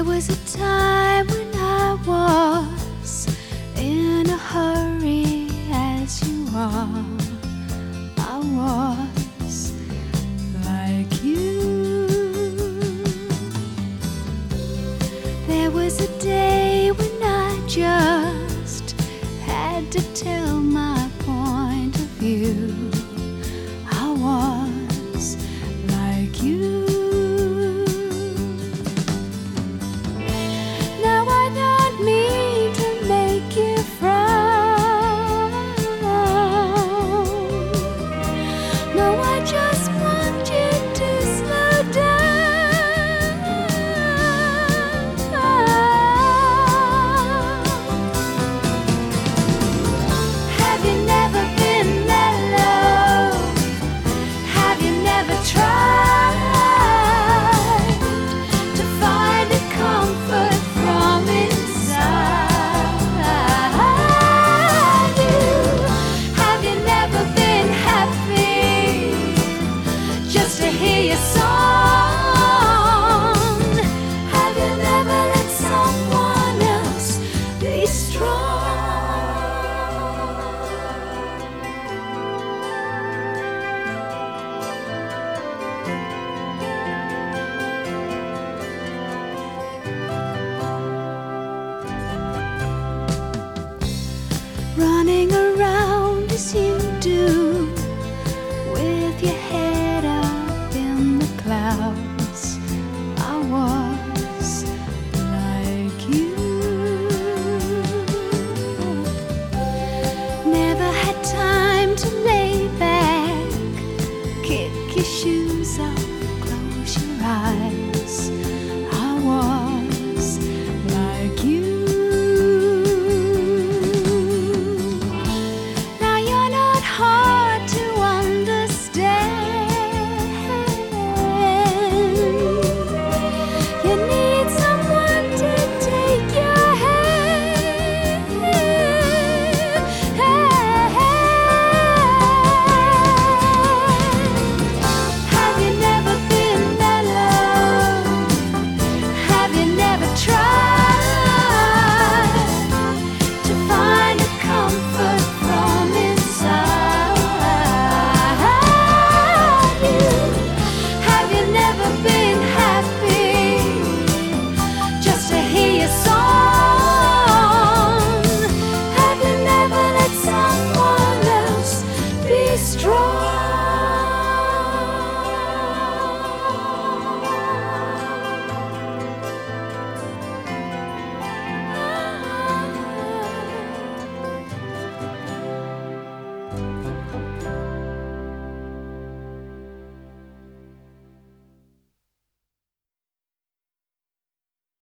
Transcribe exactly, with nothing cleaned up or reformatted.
was a time when I was in a hurry, as you are. I was like you. There was a day when I just had to tell my point of view. I was like you. Just want you to slow down. Have you never been that low? Have you never tried to find a comfort from inside you? Have you never been happy just to hear your song? Have you never let someone else be strong? Running around as you do, with your head up in the clouds, I was like you. Never had time to lay back, kick your shoes off, close your eyes.